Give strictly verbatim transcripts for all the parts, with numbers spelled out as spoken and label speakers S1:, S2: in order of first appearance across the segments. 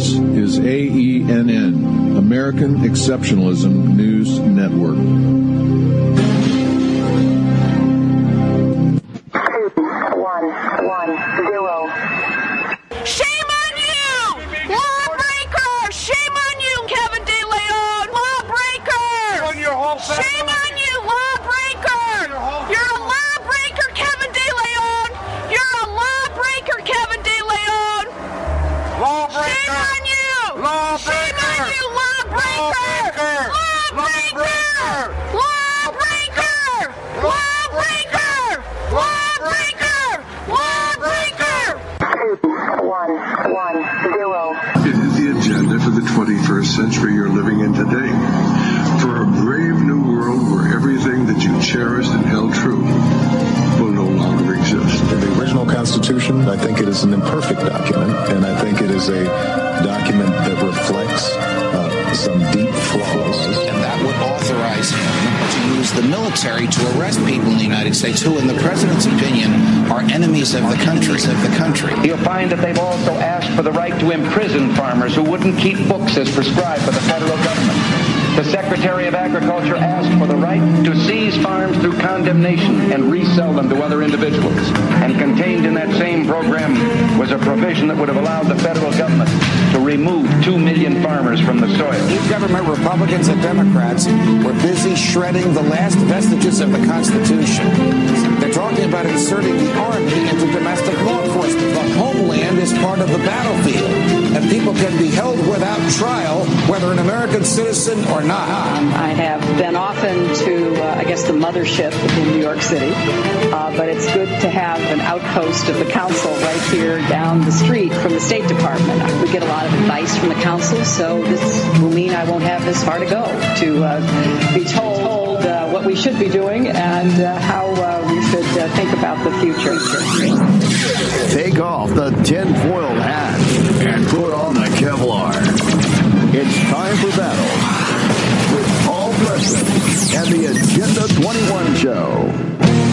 S1: This is A E N N, American Exceptionalism News Network.
S2: One, one, zero.
S3: Shame on you! Lawbreaker! Shame on you, Kevin De Leon! Lawbreaker!
S4: On your whole
S3: Shame on you, lawbreaker! You're a lawbreaker, Kevin De Leon! You're a lawbreaker, Kevin De Leon!
S4: Lawbreaker!
S3: Shame on you!
S4: Lawbreaker!
S3: Shame on you, lawbreaker! Lawbreaker! Lawbreaker! Lawbreaker! Lawbreaker! Lawbreaker!
S2: One, one, zero.
S5: It is the agenda for the twenty-first century you're living in today. For a brave new world where everything that you cherished and held true will no longer exist.
S6: The original Constitution, I think it is an imperfect document, and I think it is a document that reflects uh, some deep flaws.
S7: And that would authorize him to use the military to arrest people in the United States who, in the president's opinion, are enemies of the country. Of the country.
S8: You'll find that they've also asked for the right to imprison farmers who wouldn't keep books as prescribed by the federal government. The Secretary of Agriculture asked for the right to seize farms through condemnation and resell them to other individuals. And contained in that same program was a provision that would have allowed the federal government to remove two million farmers from the soil.
S9: Each government, Republicans and Democrats, were busy shredding the last vestiges of the Constitution. They're talking about inserting the Army into domestic law enforcement. The homeland is part of the battlefield, and people can be held without trial, whether an American citizen or not.
S10: I have been often to, uh, I guess, the mothership in New York City, uh, but it's good to have an outpost of the council right here down the street from the State Department. We get a lot of advice from the council, so this will mean I won't have this far to go to uh, be told uh, what we should be doing and uh, how uh, we should uh, think about the future.
S11: Take off the tinfoil hat and put on the Kevlar. It's time for battle with Paul Preston and the Agenda twenty-one Show.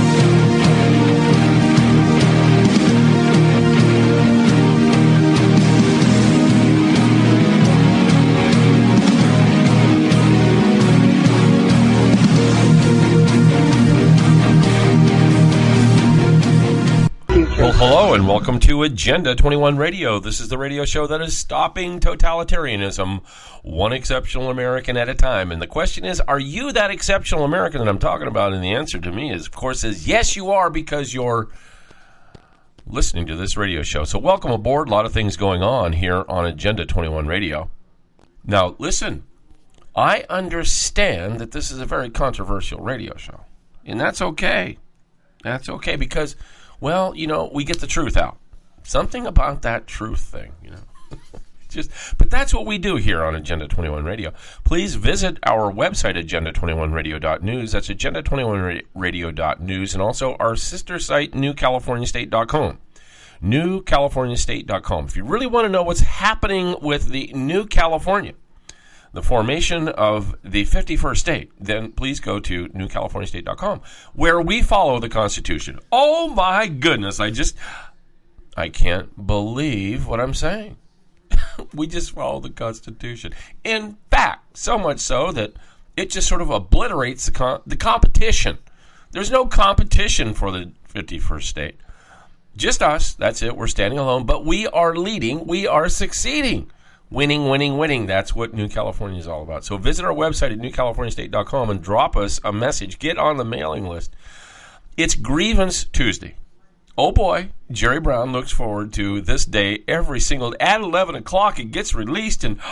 S12: Well, hello and welcome to Agenda twenty-one Radio. This is the radio show that is stopping totalitarianism, one exceptional American at a time. And the question is, are you that exceptional American that I'm talking about? And the answer to me is, of course, is yes, you are, because you're listening to this radio show. So welcome aboard. A lot of things going on here on Agenda twenty-one Radio. Now, listen, I understand that this is a very controversial radio show, and that's okay. That's okay because, well, you know, we get the truth out. Something about that truth thing, you know. Just, but that's what we do here on Agenda twenty-one Radio. Please visit our website, agenda twenty-one radio dot news. That's agenda twenty-one radio dot news, and also our sister site, new california state dot com. new california state dot com. If you really want to know what's happening with the New California, the formation of the fifty-first state, then please go to new california state dot com, where we follow the Constitution. Oh my goodness, I just, I can't believe what I'm saying. We just follow the Constitution. In fact, so much so that it just sort of obliterates the, com- the competition. There's no competition for the fifty-first state. Just us, that's it, we're standing alone, but we are leading, we are succeeding. Winning, winning, winning. That's what New California is all about. So visit our website at new california state dot com and drop us a message. Get on the mailing list. It's Grievance Tuesday. Oh boy, Jerry Brown looks forward to this day every single at eleven o'clock. It gets released, and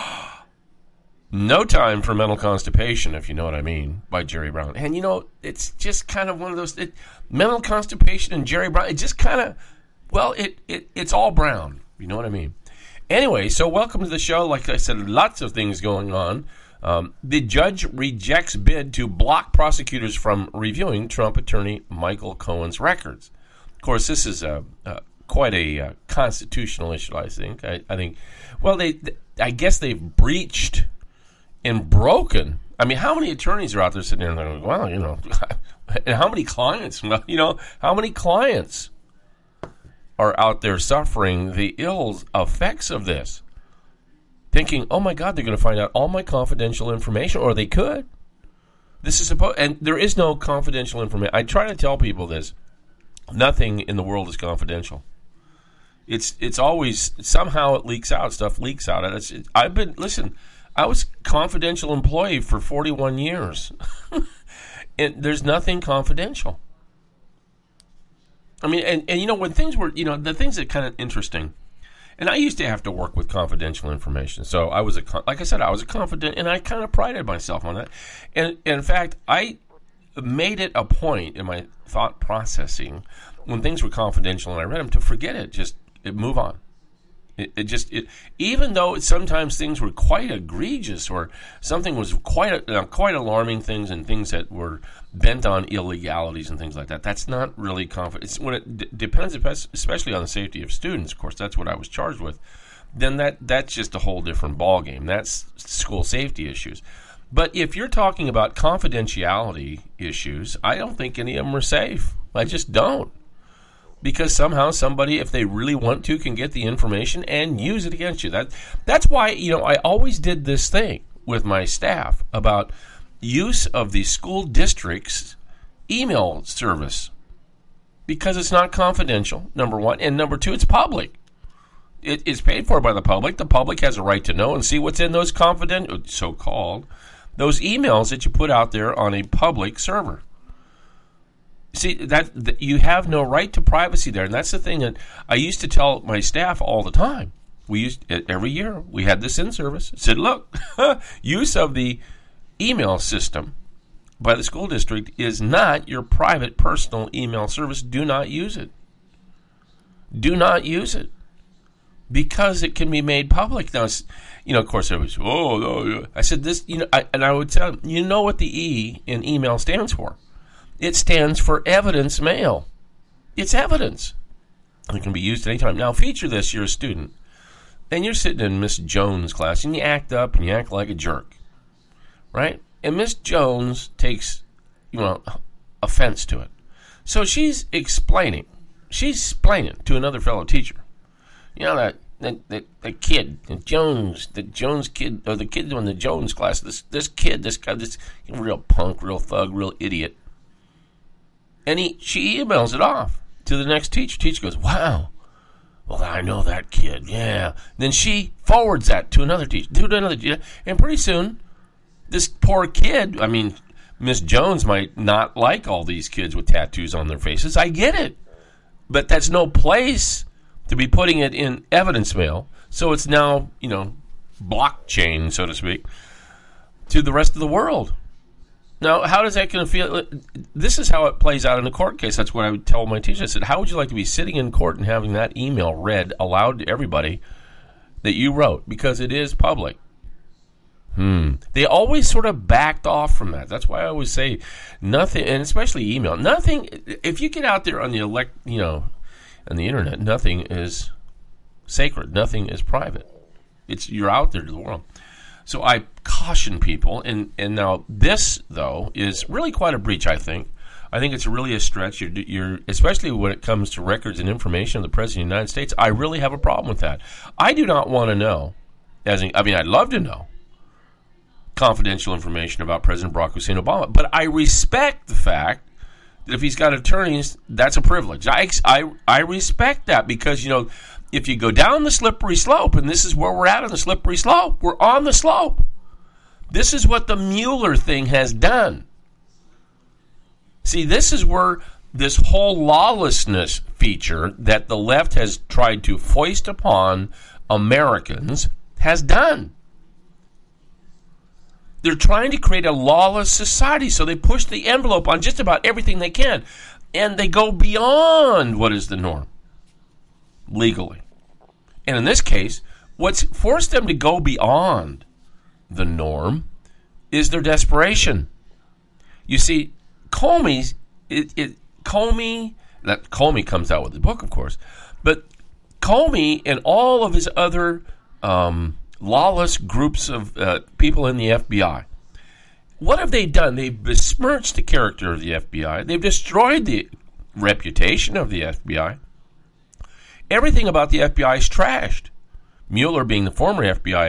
S12: no time for mental constipation, if you know what I mean, by Jerry Brown. And you know, it's just kind of one of those it, mental constipation and Jerry Brown. It just kind of, well, it, it it's all brown. You know what I mean? Anyway, so welcome to the show. Like I said, lots of things going on. Um, the judge rejects bid to block prosecutors from reviewing Trump attorney Michael Cohen's records. Of course, this is a, a quite a uh, constitutional issue, I think. I, I think, well, they, they, I guess they've breached and broken. I mean, how many attorneys are out there sitting there and they're going, well, you know, and how many clients, you know, how many clients are out there suffering the ill effects of this? thinking, oh my God, they're going to find out all my confidential information, or they could. This is supposed, and there is no confidential information. I try to tell people this. Nothing in the world is confidential. It's it's always, somehow it leaks out. Stuff leaks out. It's, it, I've been, listen, I was confidential employee for forty-one years. And there's nothing confidential. I mean, and, and you know, when things were, you know, the things that kind of interesting, and I used to have to work with confidential information. So I was, a like I said, I was a confident, and I kind of prided myself on that. And, and in fact, I made it a point in my thought processing when things were confidential and I read them to forget it, just it, move on. It, it just, it, even though sometimes things were quite egregious or something was quite uh, quite alarming things and things that were bent on illegalities and things like that, that's not really confident. When it d- depends, especially on the safety of students, of course, that's what I was charged with, then that that's just a whole different ballgame. That's school safety issues. But if you're talking about confidentiality issues, I don't think any of them are safe. I just don't. Because somehow somebody, if they really want to, can get the information and use it against you. That That's why, you know, I always did this thing with my staff about use of the school district's email service. Because it's not confidential, number one. And number two, it's public. It, it's paid for by the public. The public has a right to know and see what's in those confidential, so-called, those emails that you put out there on a public server. See, that, that you have no right to privacy there, and that's the thing that I used to tell my staff all the time. We used every year we had this in service. It said, look, use of the email system by the school district is not your private personal email service. Do not use it. Do not use it because it can be made public. Now, you know, of course, it was, oh, no. I said this, you know, I, and I would tell them, you know what the E in email stands for. It stands for evidence mail. It's evidence. It can be used at any time. Now, feature this, you're a student, and you're sitting in Miss Jones' class, and you act up, and you act like a jerk, right? And Miss Jones takes, you know, offense to it. So she's explaining. She's explaining to another fellow teacher. You know, that that, that, that kid, the Jones, the Jones kid, or the kid in the Jones class, this this kid, this guy, this real punk, real thug, real idiot. And he, she emails it off to the next teacher. Teacher goes, wow, well, I know that kid, yeah. Then she forwards that to another teacher, to another teacher. And pretty soon, this poor kid, I mean, Miss Jones might not like all these kids with tattoos on their faces. I get it. But that's no place to be putting it in evidence mail. So it's now, you know, blockchain, so to speak, to the rest of the world. Now, how does that going to feel? This is how it plays out in a court case. That's what I would tell my teacher. I said, how would you like to be sitting in court and having that email read aloud to everybody that you wrote? Because it is public. Hmm. They always sort of backed off from that. That's why I always say nothing, and especially email. Nothing, if you get out there on the elect, you know, on the internet, nothing is sacred. Nothing is private. It's, you're out there to the world. So I caution people, and, and now this, though, is really quite a breach, I think. I think it's really a stretch, you're, you're, especially when it comes to records and information of the President of the United States. I really have a problem with that. I do not want to know, as in, I mean, I'd love to know confidential information about President Barack Hussein Obama, but I respect the fact that if he's got attorneys, that's a privilege. I, I, I respect that because, you know, if you go down the slippery slope, and this is where we're at on the slippery slope, we're on the slope. This is what the Mueller thing has done. See, this is where this whole lawlessness feature that the left has tried to foist upon Americans has done. They're trying to create a lawless society, so they push the envelope on just about everything they can, and they go beyond what is the norm. Legally. And in this case, what's forced them to go beyond the norm is their desperation. You see, Comey's, it, it, Comey, that Comey comes out with the book, of course, but Comey and all of his other um, lawless groups of uh, people in the F B I, what have they done? They've besmirched the character of the F B I. They've destroyed the reputation of the F B I. Everything about the F B I is trashed. Mueller, being the former F B I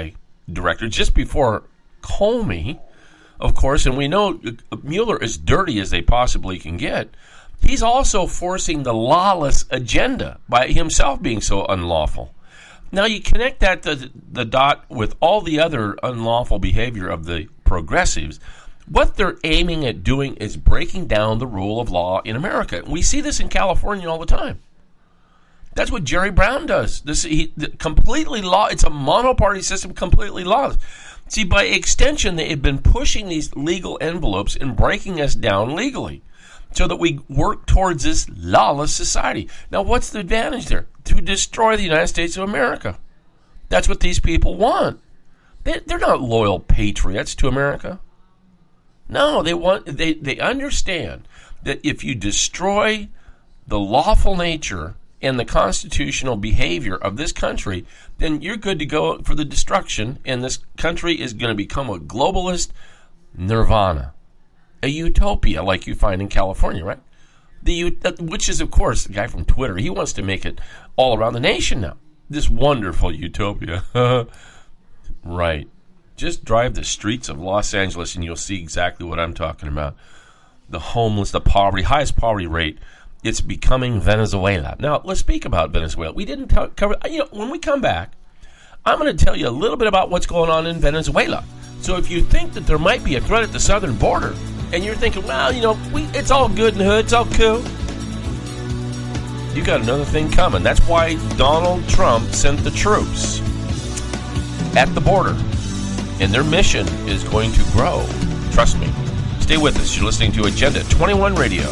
S12: director just before Comey, of course, and we know Mueller is dirty as they possibly can get. He's also forcing the lawless agenda by himself being so unlawful. Now you connect that to the dot with all the other unlawful behavior of the progressives. What they're aiming at doing is breaking down the rule of law in America. We see this in California all the time. That's what Jerry Brown does. This he, completely law. It's a monoparty system, completely lawless. See, by extension, they have been pushing these legal envelopes and breaking us down legally, so that we work towards this lawless society. Now, what's the advantage there? To destroy the United States of America. That's what these people want. They, they're not loyal patriots to America. No, they want. They, they understand that if you destroy the lawful nature and the constitutional behavior of this country, then you're good to go for the destruction, and this country is going to become a globalist nirvana. A utopia like you find in California, right? The which is, of course, the guy from Twitter. He wants to make it all around the nation now. This wonderful utopia. Right. Just drive the streets of Los Angeles and you'll see exactly what I'm talking about. The homeless, the poverty, highest poverty rate. It's becoming Venezuela. Now, let's speak about Venezuela. We didn't t- cover, you know, when we come back, I'm going to tell you a little bit about what's going on in Venezuela. So if you think that there might be a threat at the southern border, and you're thinking, well, you know, we, it's all good in the hood, it's all cool, you got another thing coming. That's why Donald Trump sent the troops at the border, and their mission is going to grow. Trust me. Stay with us. You're listening to Agenda twenty-one Radio.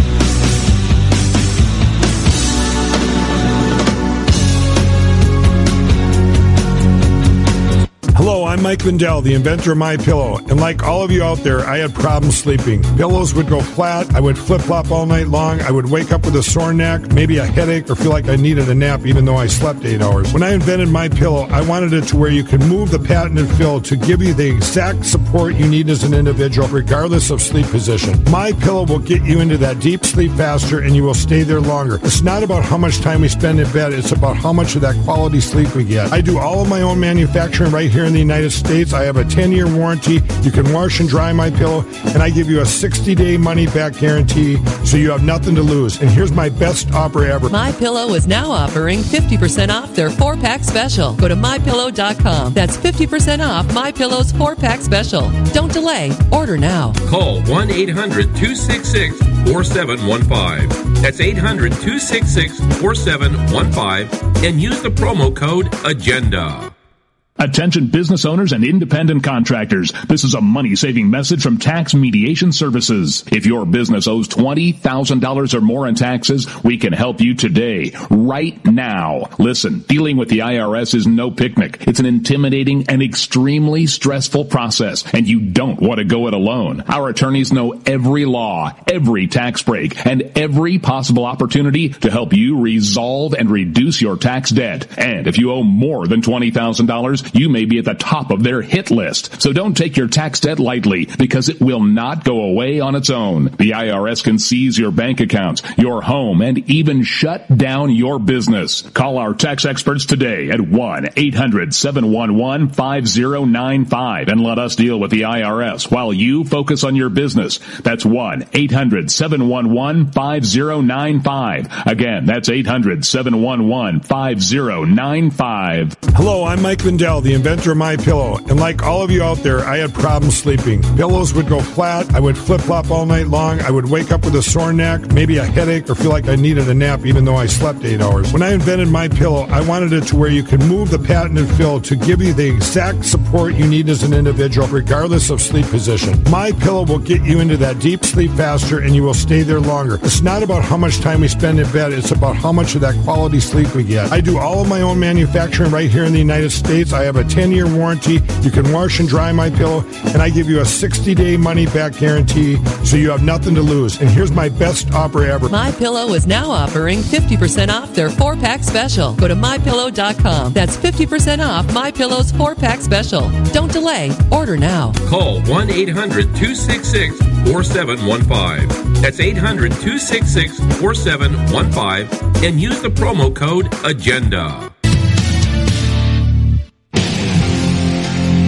S13: Hello, I'm Mike Lindell, the inventor of MyPillow, and like all of you out there, I had problems sleeping. Pillows would go flat, I would flip-flop all night long, I would wake up with a sore neck, maybe a headache, or feel like I needed a nap even though I slept eight hours. When I invented MyPillow, I wanted it to where you can move the patented fill to give you the exact support you need as an individual, regardless of sleep position. MyPillow will get you into that deep sleep faster, and you will stay there longer. It's not about how much time we spend in bed, it's about how much of that quality sleep we get. I do all of my own manufacturing right here in the United States. I have a ten-year warranty. You can wash and dry my pillow, and I give you a sixty-day money-back guarantee, so you have nothing to lose. And here's my best offer ever.
S14: MyPillow is now offering fifty percent off their four-pack special. Go to my pillow dot com. That's fifty percent off MyPillow's four-pack special. Don't delay. Order now.
S12: Call one eight hundred two six six four seven one five. That's eight hundred two six six four seven one five and use the promo code AGENDA.
S15: Attention business owners and independent contractors. This is a money-saving message from Tax Mediation Services. If your business owes twenty thousand dollars or more in taxes, we can help you today, right now. Listen, dealing with the I R S is no picnic. It's an intimidating and extremely stressful process, and you don't want to go it alone. Our attorneys know every law, every tax break, and every possible opportunity to help you resolve and reduce your tax debt. And if you owe more than twenty thousand dollars, you may be at the top of their hit list. So don't take your tax debt lightly, because it will not go away on its own. The I R S can seize your bank accounts, your home, and even shut down your business. Call our tax experts today at one eight hundred seven one one five zero nine five and let us deal with the I R S while you focus on your business. That's one eight hundred seven one one five zero nine five. Again, that's eight hundred seven one one five zero nine five.
S13: Hello, I'm Mike Lindell, the inventor of MyPillow, and like all of you out there, I had problems sleeping. Pillows would go flat, I would flip-flop all night long, I would wake up with a sore neck, maybe a headache, or feel like I needed a nap even though I slept eight hours. When I invented MyPillow, I wanted it to where you can move the patented fill to give you the exact support you need as an individual, regardless of sleep position. MyPillow will get you into that deep sleep faster, and you will stay there longer. It's not about how much time we spend in bed, it's about how much of that quality sleep we get. I do all of my own manufacturing right here in the United States. I have a ten-year warranty. You can wash and dry my pillow, and I give you a sixty-day money-back guarantee, so you have nothing to lose. And here's my best offer ever.
S14: MyPillow is now offering fifty percent off their four-pack special. Go to my pillow dot com. That's fifty percent off MyPillow's four-pack special. Don't delay. Order now.
S12: Call one eight hundred two six six four seven one five. That's eight hundred two six six four seven one five and use the promo code AGENDA.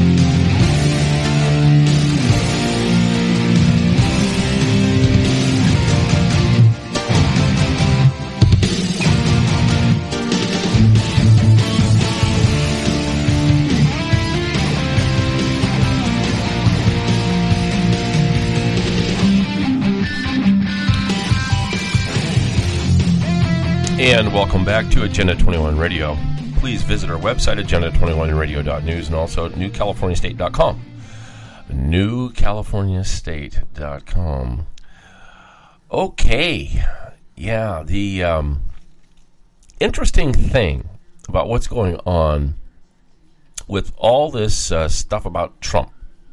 S12: And welcome back to Agenda twenty-one Radio. Please visit our website, agenda twenty-one radio dot news, and also new california state dot com. new california state dot com. Okay. Yeah, the um, interesting thing about what's going on with all this uh, stuff about Trump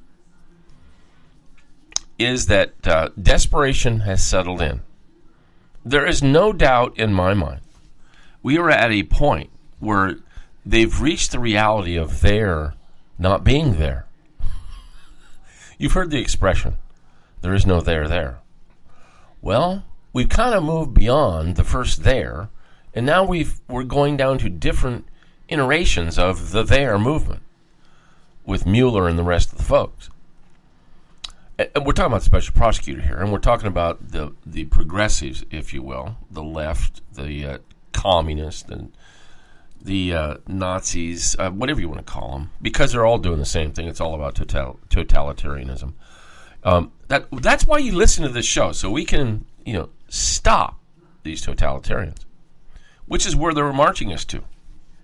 S12: is that uh, desperation has settled in. There is no doubt in my mind we are at a point where they've reached the reality of their not being there. You've heard the expression, there is no there there. Well, we've kind of moved beyond the first there, and now we've, we're going down to different iterations of the there movement with Mueller and the rest of the folks. And we're talking about the special prosecutor here, and we're talking about the, the progressives, if you will, the left, the uh, communists, and the uh, Nazis, uh, whatever you want to call them, because they're all doing the same thing. It's all about total, totalitarianism. Um, that that's why you listen to this show, so we can, you know, stop these totalitarians, which is where they're marching us to.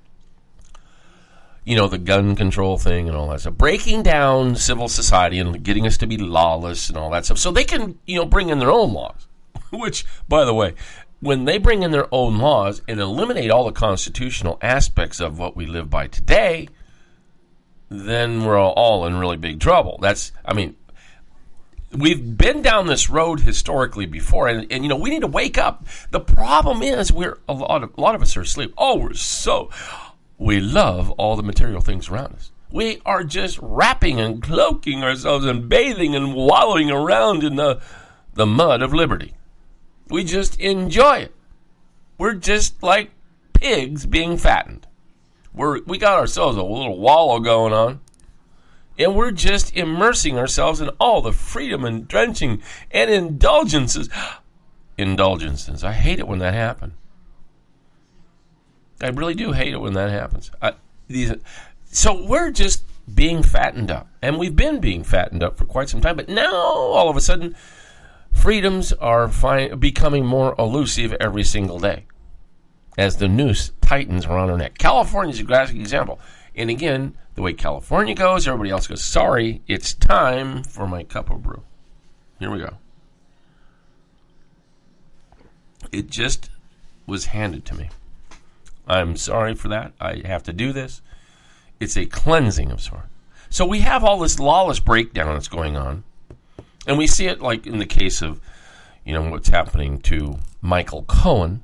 S12: You know, the gun control thing and all that stuff, breaking down civil society and getting us to be lawless and all that stuff, so they can, you know, bring in their own laws. Which, by the way, when they bring in their own laws and eliminate all the constitutional aspects of what we live by today, then we're all in really big trouble. That's, I mean, we've been down this road historically before, and, and you know, we need to wake up. The problem is we're a lot of a lot of us are asleep. Oh, we're so we love all the material things around us. We are just wrapping and cloaking ourselves and bathing and wallowing around in the the mud of liberty. We just enjoy it. We're just like pigs being fattened. We're we got ourselves a little wallow going on, and we're just immersing ourselves in all the freedom and drenching and indulgences. Indulgences. I hate it when that happens. I really do hate it when that happens. I, these, so we're just being fattened up, and we've been being fattened up for quite some time. But now, all of a sudden, freedoms are fi- becoming more elusive every single day as the noose tightens around our neck. California's a classic example. And again, the way California goes, everybody else goes, sorry, it's time for my cup of brew. Here we go. It just was handed to me. I'm sorry for that. I have to do this. It's a cleansing of sorts. So we have all this lawless breakdown that's going on. And we see it like in the case of, you know, what's happening to Michael Cohen.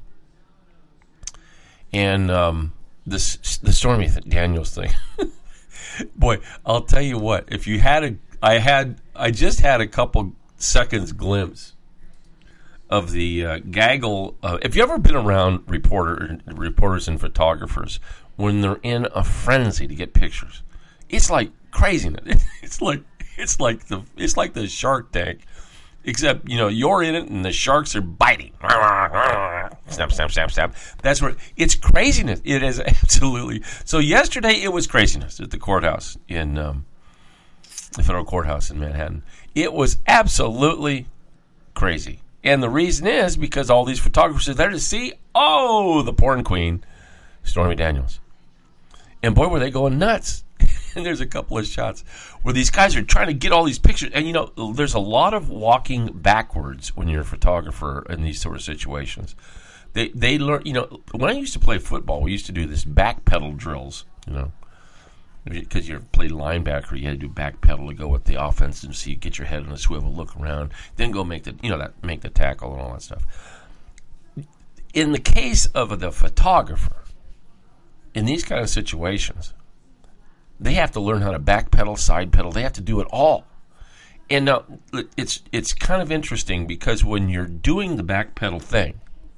S12: And um, this the Stormy Daniels thing. Boy, I'll tell you what. If you had a, I had, I just had a couple seconds glimpse of the uh, gaggle. Uh, if you ever been around reporter reporters and photographers when they're in a frenzy to get pictures, it's like craziness. It's like it's like the it's like the Shark Tank, except you know you're in it and the sharks are biting. Snap, snap, snap, snap. That's where it's craziness. It is absolutely. So yesterday it was craziness at the courthouse in um, the federal courthouse in Manhattan. It was absolutely crazy. And the reason is because all these photographers are there to see, oh, the porn queen, Stormy Daniels. And boy, were they going nuts. And there's a couple of shots where these guys are trying to get all these pictures. And, you know, there's a lot of walking backwards when you're a photographer in these sort of situations. They they learn, you know, when I used to play football, we used to do this back pedal drills, you know. Because you played linebacker, you had to do back pedal to go with the offense and see, get your head on a swivel, look around, then go make the, you know, that make the tackle and all that stuff. In the case of the photographer, in these kind of situations, they have to learn how to back pedal, side pedal. They have to do it all. And now it's it's kind of interesting because when you're doing the back pedal thing,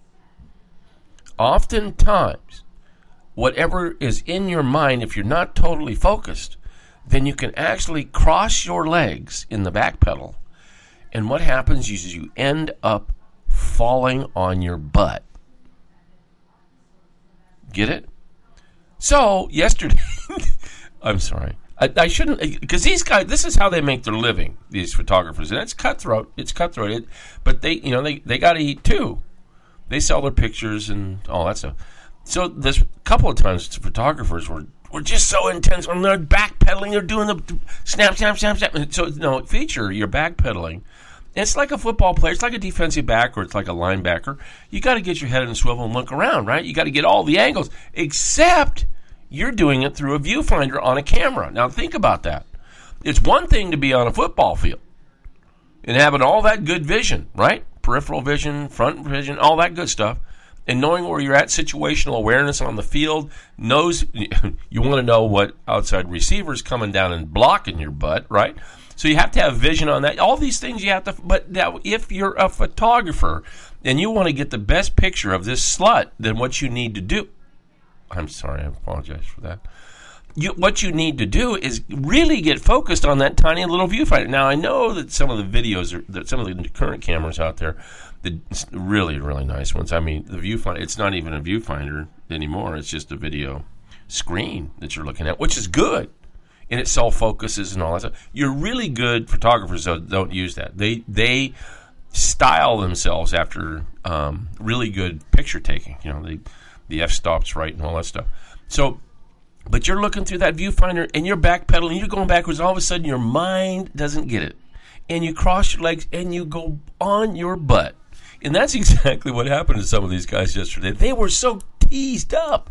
S12: oftentimes, whatever is in your mind, if you're not totally focused, then you can actually cross your legs in the back pedal. And what happens is you end up falling on your butt. Get it? So, yesterday, I'm sorry. I, I shouldn't, because these guys, this is how they make their living, these photographers. And it's cutthroat. It's cutthroat. It, but they, you know, they, they got to eat too. They sell their pictures and all that stuff. So this a couple of times photographers were, were just so intense when they're backpedaling, they're doing the snap, snap, snap, snap. So no, feature, you're backpedaling. It's like a football player. It's like a defensive back or it's like a linebacker. You got to get your head in a swivel and look around, right? You got to get all the angles, except you're doing it through a viewfinder on a camera. Now think about that. It's one thing to be on a football field and having all that good vision, right? Peripheral vision, front vision, all that good stuff, and knowing where you're at, situational awareness on the field, knows you want to know what outside receiver's coming down and blocking your butt, right? So you have to have vision on that. All these things you have to, but now if you're a photographer and you want to get the best picture of this slut, then what you need to do, I'm sorry, I apologize for that. You, what you need to do is really get focused on that tiny little viewfinder. Now I know that some of the videos, are, that some of the current cameras out there, the really, really nice ones. I mean, the viewfinder, it's not even a viewfinder anymore. It's just a video screen that you're looking at, which is good. And it self-focuses and all that stuff. You're really good photographers that don't use that. They they style themselves after um, really good picture taking. You know, the the f-stops right and all that stuff. So, but you're looking through that viewfinder and you're backpedaling, you're going backwards, and all of a sudden your mind doesn't get it. And you cross your legs and you go on your butt. And that's exactly what happened to some of these guys yesterday. They were so teased up.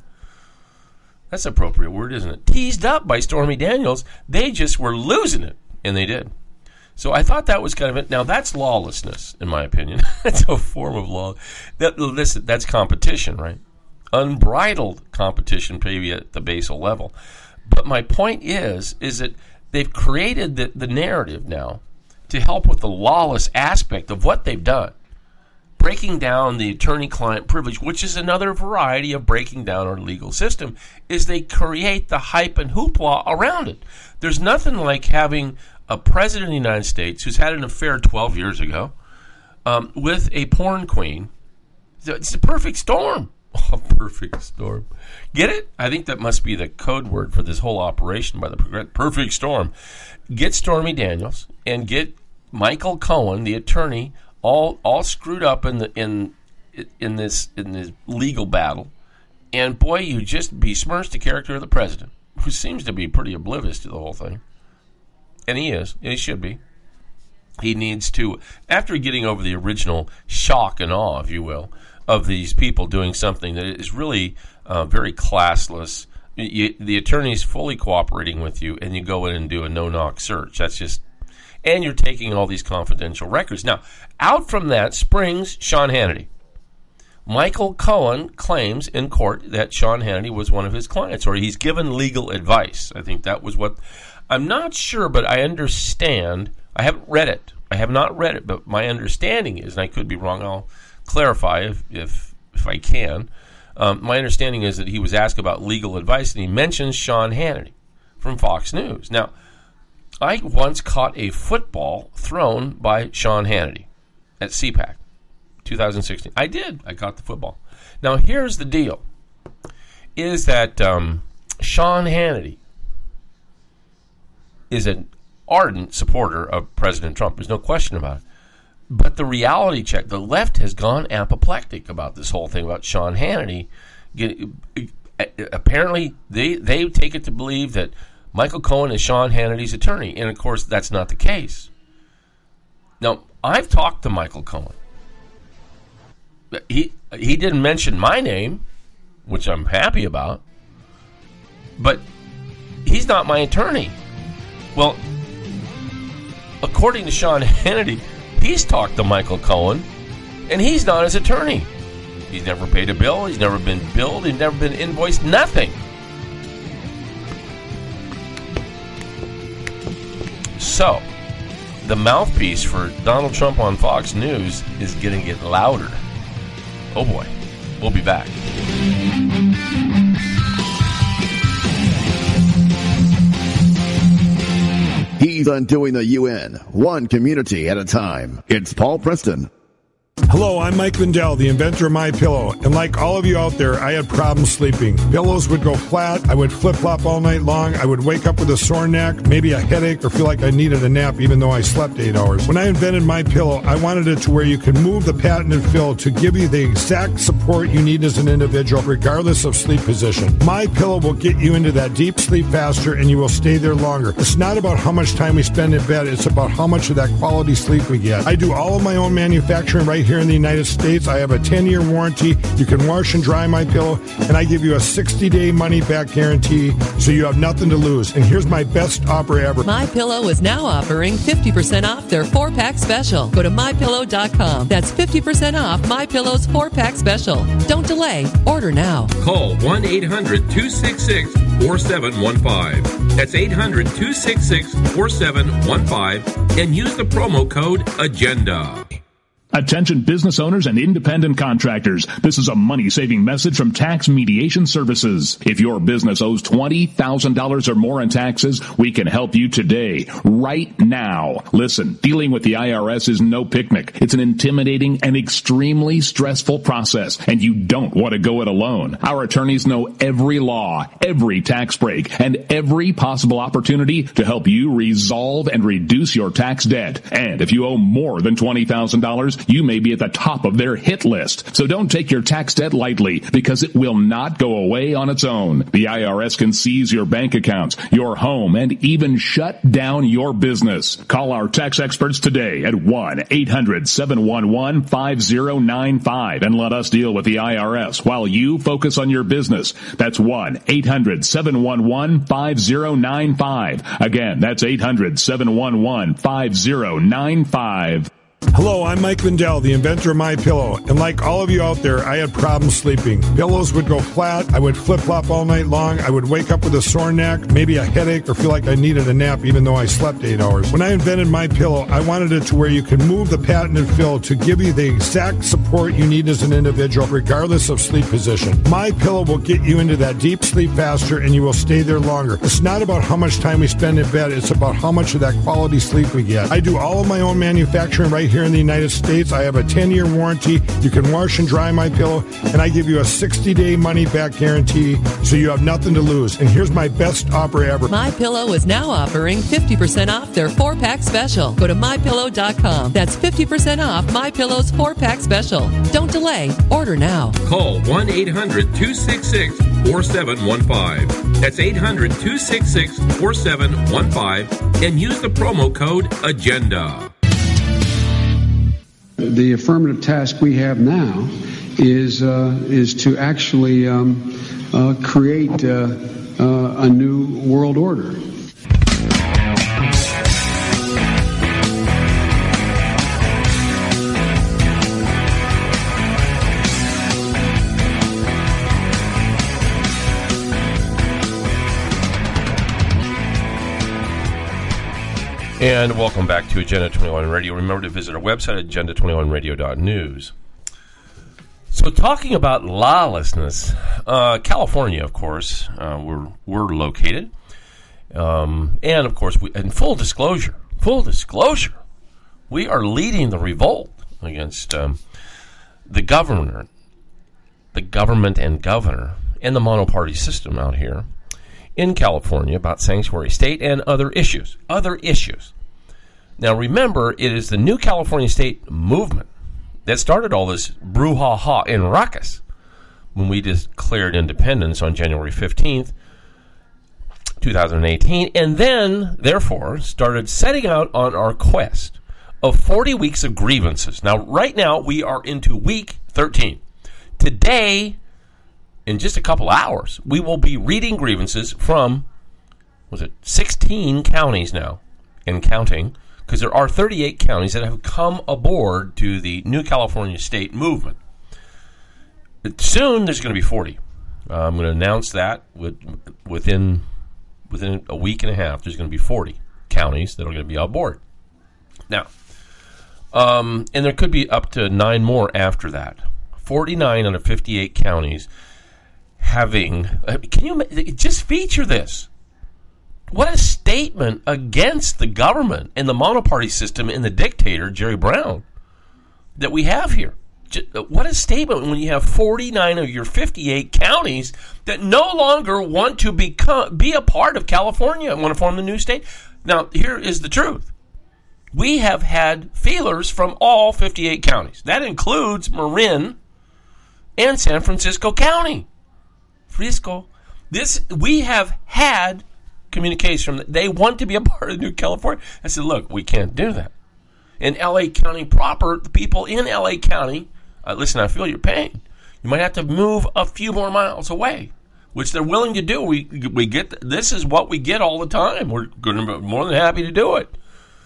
S12: That's an appropriate word, isn't it? Teased up by Stormy Daniels. They just were losing it, and they did. So I thought that was kind of it. Now, that's lawlessness, in my opinion. That's a form of law. That, listen, that's competition, right? Unbridled competition, maybe at the basal level. But my point is, is that they've created the, the narrative now to help with the lawless aspect of what they've done. Breaking down the attorney-client privilege, which is another variety of breaking down our legal system, is they create the hype and hoopla around it. There's nothing like having a president of the United States who's had an affair twelve years ago um, with a porn queen. It's a perfect storm. Oh, perfect storm. Get it? I think that must be the code word for this whole operation by the perfect storm. Get Stormy Daniels and get Michael Cohen, the attorney, all all screwed up in the in in this in this legal battle, and boy, you just besmirch the character of the president, who seems to be pretty oblivious to the whole thing, and he is, and he should be. He needs to, after getting over the original shock and awe, if you will, of these people doing something that is really uh, very classless. You, the attorney's fully cooperating with you, and you go in and do a no-knock search. That's just. And you're taking all these confidential records. Now, out from that springs Sean Hannity. Michael Cohen claims in court that Sean Hannity was one of his clients, or he's given legal advice. I think that was what... I'm not sure, but I understand. I haven't read it. I have not read it, but my understanding is, and I could be wrong, I'll clarify if if, if I can. Um, my understanding is that he was asked about legal advice, and he mentions Sean Hannity from Fox News. Now, I once caught a football thrown by Sean Hannity at C PAC, twenty sixteen. I did. I caught the football. Now, here's the deal, is that um, Sean Hannity is an ardent supporter of President Trump. There's no question about it. But the reality check, the left has gone apoplectic about this whole thing about Sean Hannity. Apparently, they, they take it to believe that Michael Cohen is Sean Hannity's attorney, and of course that's not the case. Now, I've talked to Michael Cohen. He he didn't mention my name, which I'm happy about, but he's not my attorney. Well, according to Sean Hannity, he's talked to Michael Cohen, and he's not his attorney. He's never paid a bill, he's never been billed, he's never been invoiced, nothing. So, the mouthpiece for Donald Trump on Fox News is going to get louder. Oh boy. We'll be back.
S11: He's undoing the U N, one community at a time. It's Paul Preston.
S13: Hello, I'm Mike Lindell, the inventor of MyPillow, and like all of you out there, I had problems sleeping. Pillows would go flat, I would flip-flop all night long, I would wake up with a sore neck, maybe a headache, or feel like I needed a nap even though I slept eight hours. When I invented MyPillow, I wanted it to where you could move the patented fill to give you the exact support you need as an individual, regardless of sleep position. MyPillow will get you into that deep sleep faster, and you will stay there longer. It's not about how much time we spend in bed, it's about how much of that quality sleep we get. I do all of my own manufacturing right here in the United States. I have a ten-year warranty. You can wash and dry my pillow, and I give you a sixty-day money-back guarantee, so you have nothing to lose. And here's my best offer ever.
S14: MyPillow is now offering fifty percent off their four-pack special. Go to my pillow dot com. That's fifty percent off MyPillow's four-pack special. Don't delay. Order now.
S12: Call one eight hundred two six six four seven one five. That's eight hundred two six six four seven one five and use the promo code AGENDA.
S15: Attention business owners and independent contractors. This is a money-saving message from Tax Mediation Services. If your business owes twenty thousand dollars or more in taxes, we can help you today, right now. Listen, dealing with the I R S is no picnic. It's an intimidating and extremely stressful process, and you don't want to go it alone. Our attorneys know every law, every tax break, and every possible opportunity to help you resolve and reduce your tax debt. And if you owe more than twenty thousand dollars, you may be at the top of their hit list. So don't take your tax debt lightly, because it will not go away on its own. The I R S can seize your bank accounts, your home, and even shut down your business. Call our tax experts today at one eight hundred seven one one five zero nine five and let us deal with the I R S while you focus on your business. That's one eight hundred seven one one five zero nine five. Again, that's eight hundred seven one one five zero nine five.
S13: Hello, I'm Mike Lindell, the inventor of MyPillow, and like all of you out there, I had problems sleeping. Pillows would go flat, I would flip-flop all night long, I would wake up with a sore neck, maybe a headache, or feel like I needed a nap even though I slept eight hours. When I invented MyPillow, I wanted it to where you could move the patented fill to give you the exact support you need as an individual, regardless of sleep position. MyPillow will get you into that deep sleep faster, and you will stay there longer. It's not about how much time we spend in bed, it's about how much of that quality sleep we get. I do all of my own manufacturing right here in the United States. I have a ten-year warranty. You can wash and dry my pillow, and I give you a sixty-day money-back guarantee, so you have nothing to lose. And here's my best offer ever.
S14: MyPillow is now offering fifty percent off their four-pack special. Go to my pillow dot com. That's fifty percent off MyPillow's four-pack special. Don't delay. Order now.
S12: Call one eight hundred two six six four seven one five. That's eight hundred two six six four seven one five and use the promo code AGENDA.
S16: The affirmative task we have now is uh, is to actually um, uh, create uh, uh, a new world order.
S12: And welcome back to Agenda twenty-one Radio. Remember to visit our website at agenda twenty-one radio dot news. So talking about lawlessness, uh, California, of course, uh, we're, we're located. Um, and, of course, we, and full disclosure, full disclosure, we are leading the revolt against um, the governor, the government and governor, and the monoparty system out here in California about sanctuary state and other issues. Other issues. Now, remember, it is the New California State movement that started all this brouhaha and ruckus when we declared independence on January fifteenth, twenty eighteen, and then, therefore, started setting out on our quest of forty weeks of grievances. Now, right now, we are into week thirteen. Today, in just a couple hours, we will be reading grievances from, was it sixteen counties now, and counting, because there are thirty-eight counties that have come aboard to the New California State movement. But soon, there's going to be forty. Uh, I'm going to announce that with, within within a week and a half. There's going to be forty counties that are going to be on board. Now, um, and there could be up to nine more after that. forty-nine out of fifty-eight counties having, can you just feature this? What a statement against the government and the monoparty system and the dictator, Jerry Brown. that we have here. What a statement when you have forty-nine of your fifty-eight counties that no longer want to become be a part of California and want to form the new state. Now, here is the truth. We have had feelers from all fifty-eight counties. That includes Marin and San Francisco County. Frisco. This, we have had communication from them. They want to be a part of New California. I said, look, we can't do that. In L A County proper, the people in L A County, uh, listen, I feel your pain. You might have to move a few more miles away, which they're willing to do. We we get this is what we get all the time. We're going to be more than happy to do it.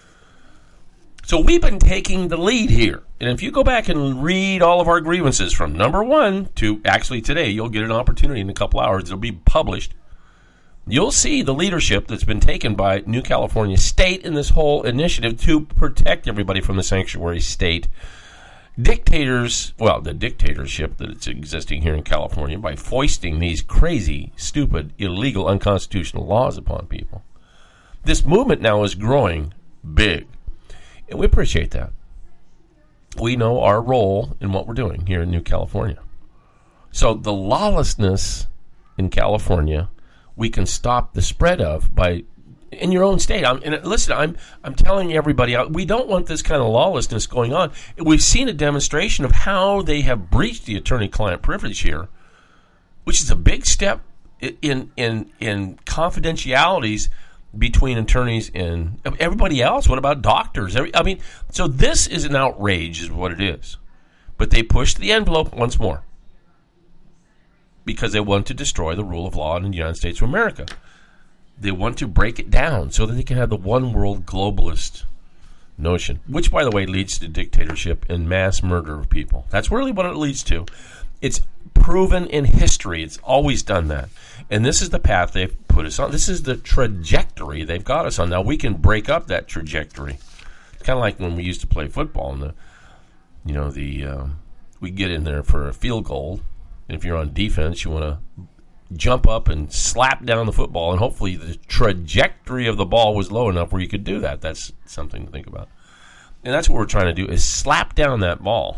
S12: So we've been taking the lead here. And if you go back and read all of our grievances from number one to actually today, you'll get an opportunity in a couple hours. It'll be published. You'll see the leadership that's been taken by New California State in this whole initiative to protect everybody from the sanctuary state dictators, well, the dictatorship that's existing here in California by foisting these crazy, stupid, illegal, unconstitutional laws upon people. This movement now is growing big, and we appreciate that. We know our role in what we're doing here in New California. So the lawlessness in California, we can stop the spread of by in your own state. I'm, and listen, I'm I'm telling everybody, we don't want this kind of lawlessness going on. We've seen a demonstration of how they have breached the attorney-client privilege here, which is a big step in in in confidentialities between attorneys and everybody else. What about doctors? Every, I mean, so this is an outrage, is what it is. But they pushed the envelope once more because they want to destroy the rule of law in the United States of America. They want to break it down so that they can have the one world globalist notion, which, by the way, leads to dictatorship and mass murder of people. That's really what it leads to. It's proven in history. It's always done that. And this is the path they've put us on. This is the trajectory they've got us on. Now, we can break up that trajectory. It's kind of like when we used to play football and the, you know, the uh, we get in there for a field goal. And if you're on defense, you want to jump up and slap down the football, and hopefully the trajectory of the ball was low enough where you could do that. That's something to think about. And that's what we're trying to do, is slap down that ball.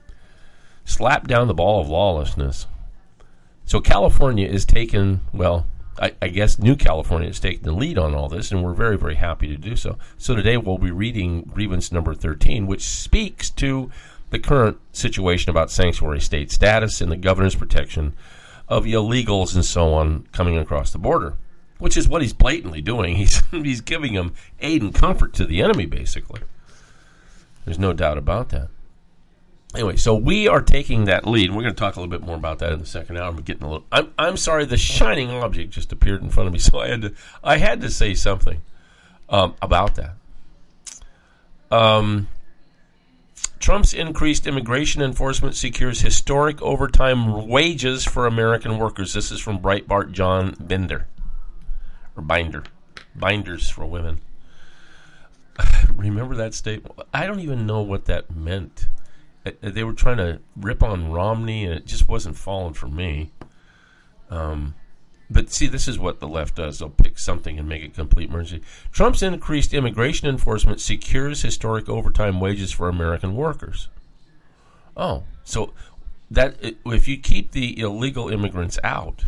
S12: Slap down the ball of lawlessness. So California is taking, well, I, I guess New California is taking the lead on all this, and we're very, very happy to do so. So today we'll be reading grievance number thirteen, which speaks to the current situation about sanctuary state status and the governor's protection of illegals and so on coming across the border, which is what he's blatantly doing. He's he's giving them aid and comfort to the enemy, basically. There's no doubt about that. Anyway, so we are taking that lead. We're going to talk a little bit more about that in the second hour. I'm getting a little. I'm I'm sorry. The shining object just appeared in front of me, so I had to I had to say something um, about that. Um. Trump's increased immigration enforcement secures historic overtime wages for American workers. This is from Breitbart John Binder. Or Binder. Binders for women. Remember that statement? I don't even know what that meant. They were trying to rip on Romney, and it just wasn't falling for me. Um... But see, this is what the left does. They'll pick something and make it complete emergency. Trump's increased immigration enforcement secures historic overtime wages for American workers. Oh, so that if you keep the illegal immigrants out,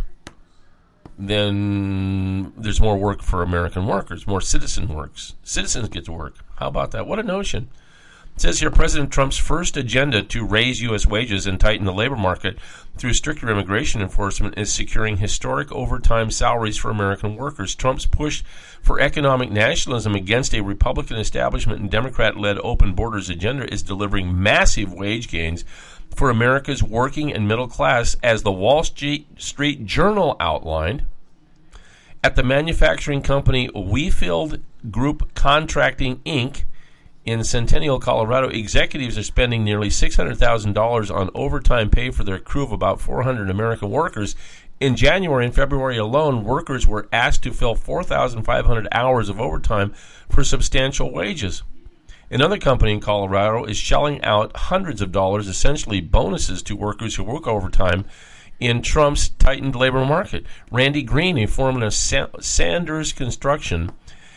S12: then there's more work for American workers, more citizen works. Citizens get to work. How about that? What a notion. It says here, President Trump's first agenda to raise U S wages and tighten the labor market through stricter immigration enforcement is securing historic overtime salaries for American workers. Trump's push for economic nationalism against a Republican establishment and Democrat-led open borders agenda is delivering massive wage gains for America's working and middle class, as the Wall Street Journal outlined. At the manufacturing company Wheatfield Group Contracting, Incorporated, in Centennial, Colorado, executives are spending nearly six hundred thousand dollars on overtime pay for their crew of about four hundred American workers. In January and February alone, workers were asked to fill four thousand five hundred hours of overtime for substantial wages. Another company in Colorado is shelling out hundreds of dollars, essentially bonuses, to workers who work overtime in Trump's tightened labor market. Randy Green, a foreman of Sa- Sanders Construction,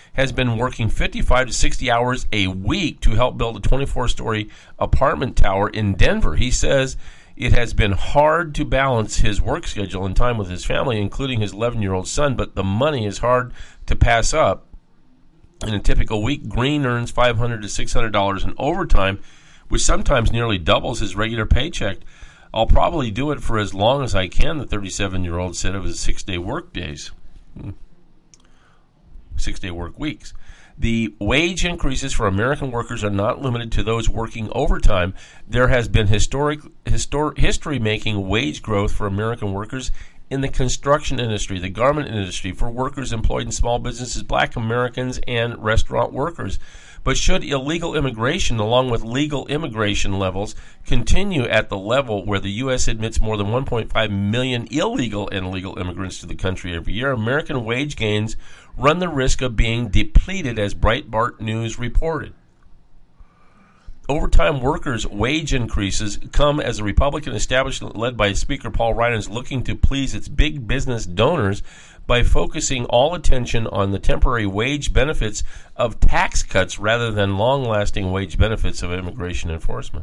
S12: has been working fifty-five to sixty hours a week to help build a twenty-four story apartment tower in Denver. He says it has been hard to balance his work schedule and time with his family, including his eleven-year-old son, but the money is hard to pass up. In a typical week, Green earns five hundred dollars to six hundred dollars in overtime, which sometimes nearly doubles his regular paycheck. I'll probably do it for as long as I can, the thirty-seven-year-old said of his six-day work days. Hmm. Six-day work weeks. The wage increases for American workers are not limited to those working overtime. There has been historic, histor- history-making wage growth for American workers in the construction industry, the garment industry, for workers employed in small businesses, black Americans, and restaurant workers. But should illegal immigration, along with legal immigration levels, continue at the level where the U S admits more than one point five million illegal and legal immigrants to the country every year, American wage gains run the risk of being depleted, as Breitbart News reported. Overtime workers' wage increases come as a Republican establishment led by Speaker Paul Ryan is looking to please its big business donors by focusing all attention on the temporary wage benefits of tax cuts rather than long-lasting wage benefits of immigration enforcement.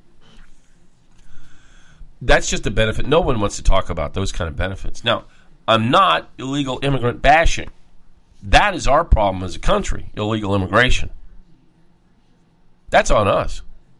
S12: That's just a benefit. No one wants to talk about those kind of benefits. Now, I'm not illegal immigrant bashing. That is our problem as a country, illegal immigration. That's on us.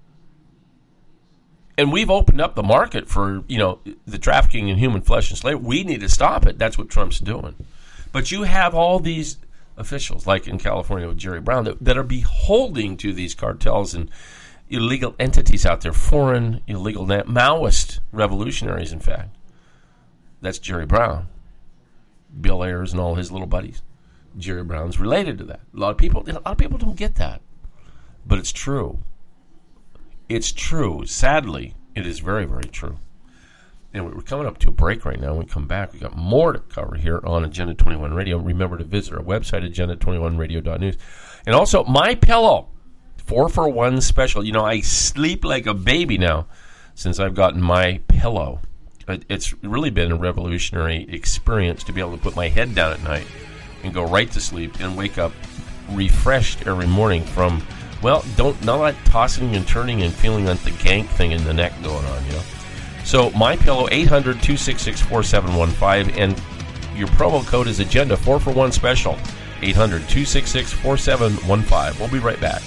S12: And we've opened up the market for, you know, the trafficking in human flesh and slavery. We need to stop it. That's what Trump's doing. But you have all these officials, like in California with Jerry Brown, that, that are beholding to these cartels and illegal entities out there, foreign illegal Maoist revolutionaries, in fact. That's Jerry Brown. Bill Ayers and all his little buddies. Jerry Brown's related to that. A lot of people, a lot of people don't get that. But it's true. It's true. Sadly, it is very, very true. Anyway, we're coming up to a break right now. When we come back, we've got more to cover here on Agenda twenty-one Radio. Remember to visit our website, agenda twenty-one radio dot news. And also, MyPillow, four for one special. You know, I sleep like a baby now since I've gotten MyPillow. It's really been a revolutionary experience to be able to put my head down at night and go right to sleep and wake up refreshed every morning from, well, don't not like tossing and turning and feeling like the gank thing in the neck going on, you know. So MyPillow, eight hundred, two six six, four seven one five, and your promo code is Agenda, four for one special, eight hundred, two six six, four seven one five. We'll be right back.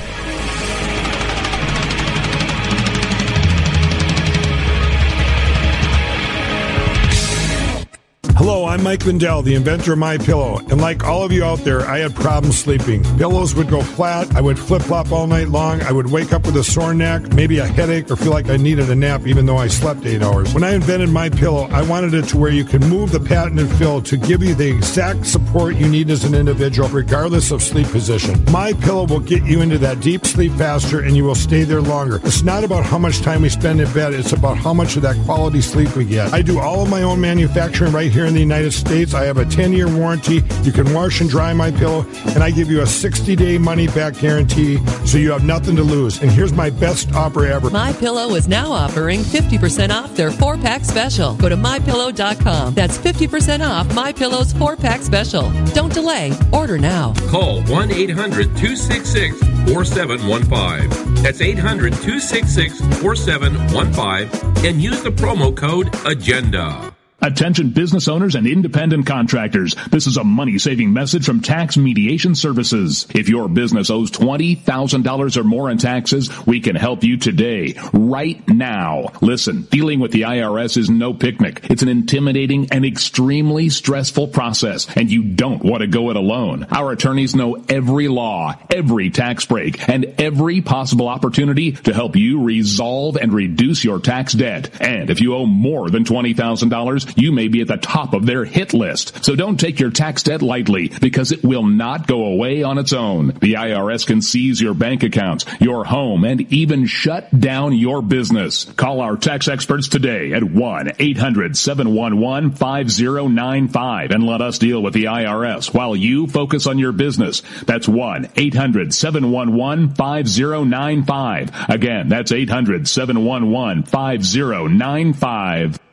S13: Hello, I'm Mike Lindell, the inventor of MyPillow, and like all of you out there, I had problems sleeping. Pillows would go flat, I would flip-flop all night long, I would wake up with a sore neck, maybe a headache, or feel like I needed a nap even though I slept eight hours. When I invented MyPillow, I wanted it to where you can move the patented fill to give you the exact support you need as an individual, regardless of sleep position. MyPillow will get you into that deep sleep faster, and you will stay there longer. It's not about how much time we spend in bed, it's about how much of that quality sleep we get. I do all of my own manufacturing right here in the United States. I have a ten-year warranty. You can wash and dry MyPillow, and I give you a sixty-day money-back guarantee, so you have nothing to lose. And here's my best offer ever.
S14: MyPillow is now offering fifty percent off their four-pack special. Go to my pillow dot com. That's fifty percent off MyPillow's four-pack special. Don't delay. Order now.
S12: Call one eight hundred, two six six, four seven one five. That's eight hundred, two six six, four seven one five, and use the promo code AGENDA.
S15: Attention business owners and independent contractors. This is a money-saving message from Tax Mediation Services. If your business owes twenty thousand dollars or more in taxes, we can help you today, right now. Listen, dealing with the I R S is no picnic. It's an intimidating and extremely stressful process, and you don't want to go it alone. Our attorneys know every law, every tax break, and every possible opportunity to help you resolve and reduce your tax debt. And if you owe more than twenty thousand dollars, you may be at the top of their hit list. So don't take your tax debt lightly, because it will not go away on its own. The I R S can seize your bank accounts, your home, and even shut down your business. Call our tax experts today at one eight hundred, seven one one, five zero nine five and let us deal with the I R S while you focus on your business. That's one eight hundred, seven one one, five zero nine five. Again, that's eight hundred, seven one one, five zero nine five.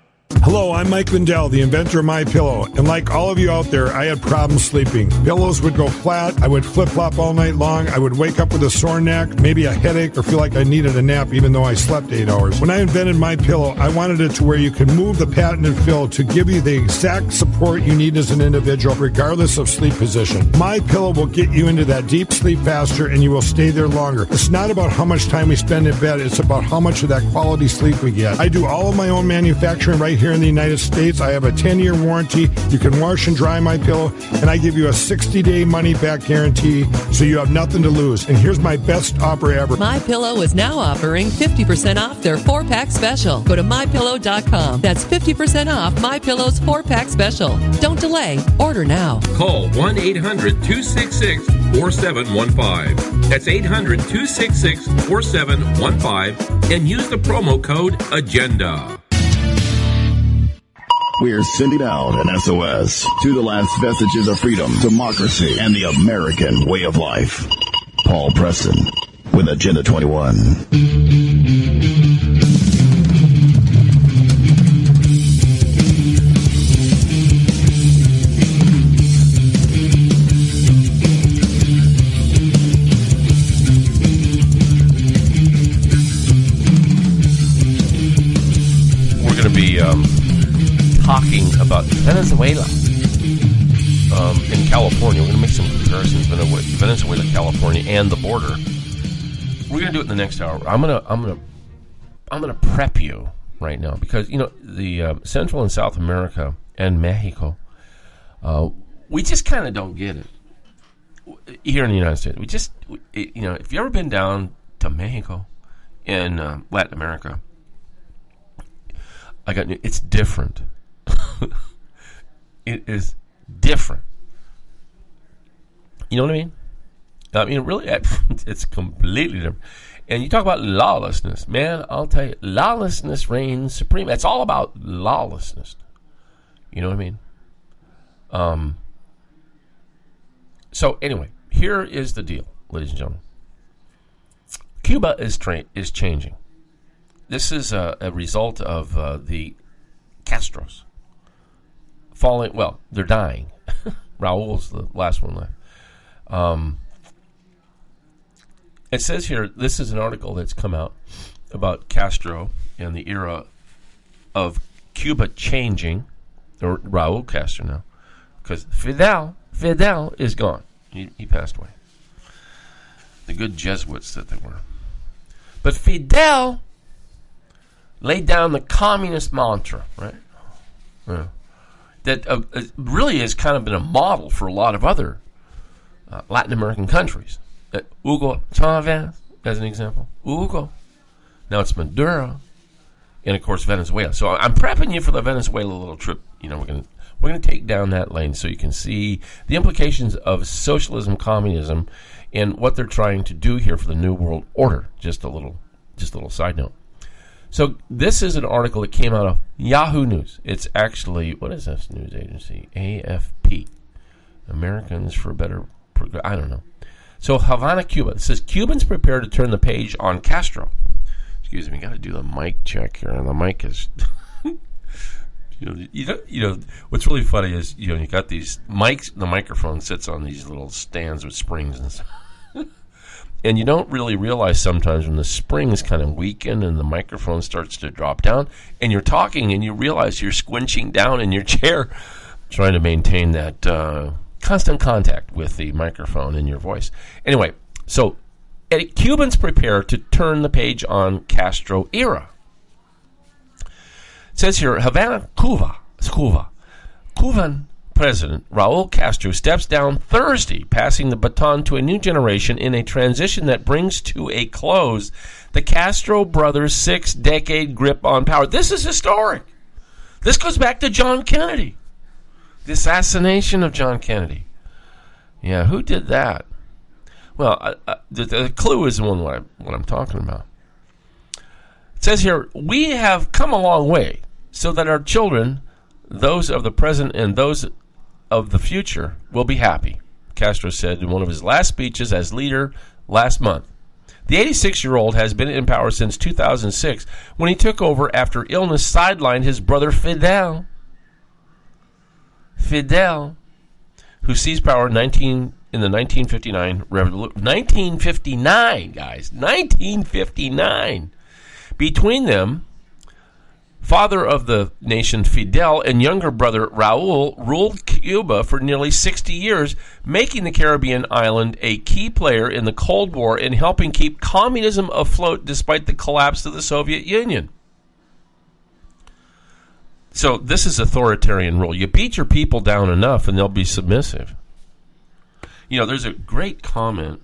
S13: Hello, I'm Mike Lindell, the inventor of MyPillow, and like all of you out there, I had problems sleeping. Pillows would go flat, I would flip-flop all night long, I would wake up with a sore neck, maybe a headache, or feel like I needed a nap even though I slept eight hours. When I invented MyPillow, I wanted it to where you can move the patented fill to give you the exact support you need as an individual, regardless of sleep position. MyPillow will get you into that deep sleep faster, and you will stay there longer. It's not about how much time we spend in bed, it's about how much of that quality sleep we get. I do all of my own manufacturing right here in the United States. I have a ten-year warranty. You can wash and dry my pillow, and I give you a sixty-day money-back guarantee, so you have nothing to lose. And here's my best offer ever.
S14: MyPillow is now offering fifty percent off their four-pack special. Go to my pillow dot com. That's fifty percent off MyPillow's four-pack special. Don't delay. Order now.
S12: Call one eight hundred two six six four seven one five. That's eight hundred two six six four seven one five and use the promo code AGENDA.
S11: We're sending out an S O S to the last vestiges of freedom, democracy, and the American way of life. Paul Preston with Agenda twenty-one.
S12: We're going to be um, talking about Venezuela um, in California. We're going to make some comparisons: Venezuela, California, and the border. We're going to do it in the next hour. I'm going to, I'm going to, I'm going to prep you right now because you know the uh, Central and South America and Mexico. Uh, we just kind of don't get it here in the United States. We just, you know, if you ever been down to Mexico in uh, Latin America, I got it's different. It is different. You know what I mean? I mean, really, it's completely different. And you talk about lawlessness, man. I'll tell you, lawlessness reigns supreme. It's all about lawlessness. You know what I mean? Um. So anyway, here is the deal, ladies and gentlemen. Cuba is tra- is changing. This is a, a result of uh, the Castros falling. Well, they're dying. Raul's the last one left. Um, it says here, this is an article that's come out about Castro and the era of Cuba changing, or Raul Castro now, because Fidel, Fidel is gone. He, he passed away. The good Jesuits that they were. But Fidel laid down the communist mantra, right? Yeah. That uh, really has kind of been a model for a lot of other uh, Latin American countries. Uh, Hugo Chavez, as an example. Hugo. Now it's Maduro. And, of course, Venezuela. So I'm prepping you for the Venezuela little trip. You know, we're going to we're going to take down that lane so you can see the implications of socialism, communism, and what they're trying to do here for the New World Order. Just a little, just a little side note. So this is an article that came out of Yahoo News. It's actually, what is this news agency? A F P. Americans for a Better, Prog- I don't know. So Havana, Cuba. It says, Cubans prepare to turn the page on Castro. Excuse me, got to do the mic check here. And the mic is, you know, you know, you know, what's really funny is, you know, you got these mics, the microphone sits on these little stands with springs and stuff. And you don't really realize sometimes when the springs kind of weaken and the microphone starts to drop down, and you're talking and you realize you're squinching down in your chair, trying to maintain that uh, constant contact with the microphone and your voice. Anyway, so Cubans prepare to turn the page on Castro era. It says here, Havana, Cuba, Cuba, Cuban President Raul Castro steps down Thursday, passing the baton to a new generation in a transition that brings to a close the Castro brothers' six-decade grip on power. This is historic. This goes back to John Kennedy, the assassination of John Kennedy. Yeah, who did that? Well, uh, uh, the, the clue is the one what, I, what I'm talking about. It says here, we have come a long way so that our children, those of the present and those of the future, will be happy, Castro said in one of his last speeches as leader last month. The eighty-six-year-old has been in power since two thousand six, when he took over after illness sidelined his brother Fidel. Fidel, who seized power nineteen in the nineteen fifty-nine revolution. nineteen fifty-nine, guys. nineteen fifty-nine. Between them, father of the nation Fidel and younger brother Raul ruled Cuba for nearly sixty years, making the Caribbean island a key player in the Cold War and helping keep communism afloat despite the collapse of the Soviet Union. So this is authoritarian rule. You beat your people down enough and they'll be submissive. You know, there's a great comment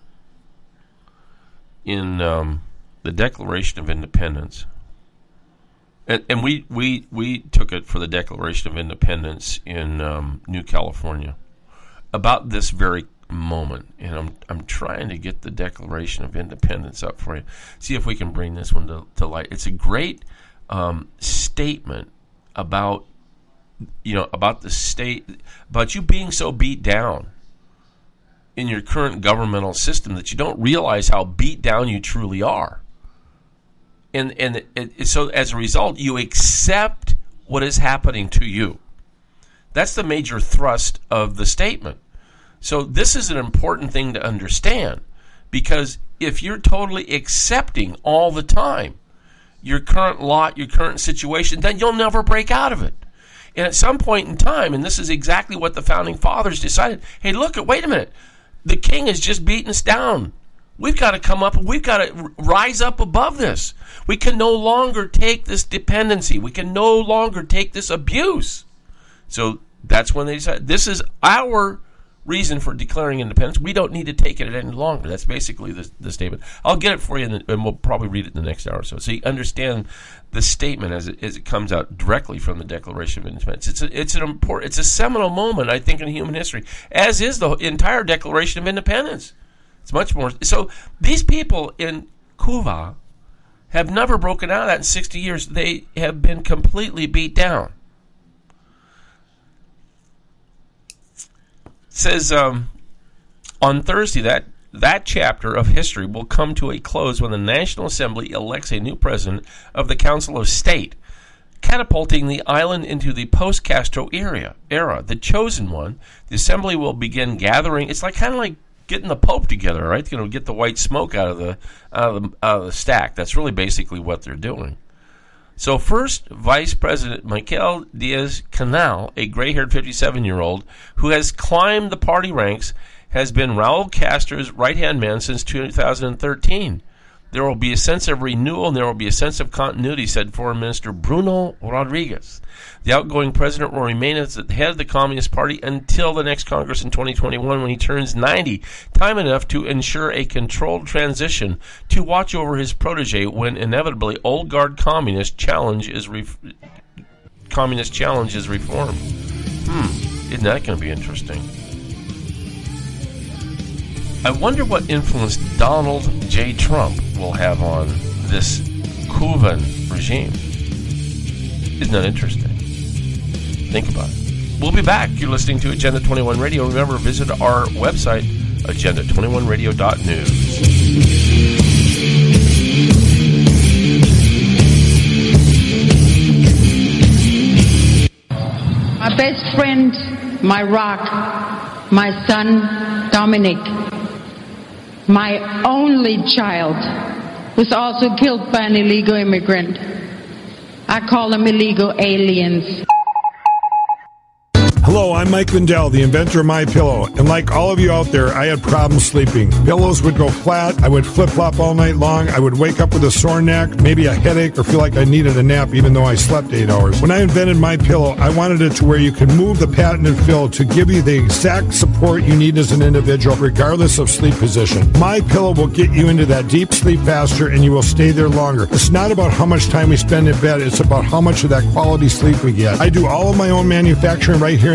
S12: in um, the Declaration of Independence. And, and we, we, we took it for the Declaration of Independence in um, New California about this very moment. And I'm I'm trying to get the Declaration of Independence up for you. See if we can bring this one to, to light. It's a great um, statement about, you know, about the state, about you being so beat down in your current governmental system that you don't realize how beat down you truly are. And and it, it, so as a result, you accept what is happening to you. That's the major thrust of the statement. So this is an important thing to understand, because if you're totally accepting all the time your current lot, your current situation, then you'll never break out of it. And at some point in time, and this is exactly what the Founding Fathers decided, hey, look, wait a minute. The king has just beaten us down. We've got to come up, we've got to rise up above this. We can no longer take this dependency. We can no longer take this abuse. So that's when they decided, this is our reason for declaring independence. We don't need to take it any longer. That's basically the, the statement. I'll get it for you, in the, and we'll probably read it in the next hour or so. So you understand the statement as it, as it comes out directly from the Declaration of Independence. It's a, it's an important, it's a seminal moment, I think, in human history, as is the entire Declaration of Independence. It's much more. So these people in Cuba have never broken out of that in sixty years. They have been completely beat down. It says um, on Thursday that that chapter of history will come to a close when the National Assembly elects a new president of the Council of State, catapulting the island into the post-Castro era. Era, the chosen one. The Assembly will begin gathering. It's like kind of like getting the Pope together, right? You know, get the white smoke out of the out of the, out of the stack. That's really basically what they're doing. So first, Vice President Miguel Diaz-Canel, a gray-haired fifty-seven-year-old who has climbed the party ranks, has been Raul Castro's right-hand man since two thousand thirteen. There will be a sense of renewal and there will be a sense of continuity, said Foreign Minister Bruno Rodriguez. The outgoing president will remain at the head of the Communist Party until the next Congress in twenty twenty-one, when he turns ninety, time enough to ensure a controlled transition to watch over his protege when inevitably old guard communist challenge is re- communist challenge is reformed. Hmm, isn't that going to be interesting? I wonder what influence Donald J. Trump will have on this Cuban regime. Isn't that interesting? Think about it. We'll be back. You're listening to Agenda twenty-one Radio. Remember, visit our website, agenda twenty-one radio dot news.
S17: My best friend, my rock, my son, Dominic, my only child, was also killed by an illegal immigrant. I call them illegal aliens.
S13: Hello, I'm Mike Lindell, the inventor of MyPillow, and like all of you out there, I had problems sleeping. Pillows would go flat, I would flip-flop all night long, I would wake up with a sore neck, maybe a headache, or feel like I needed a nap even though I slept eight hours. When I invented MyPillow, I wanted it to where you can move the patented fill to give you the exact support you need as an individual, regardless of sleep position. MyPillow will get you into that deep sleep faster, and you will stay there longer. It's not about how much time we spend in bed, it's about how much of that quality sleep we get. I do all of my own manufacturing right here in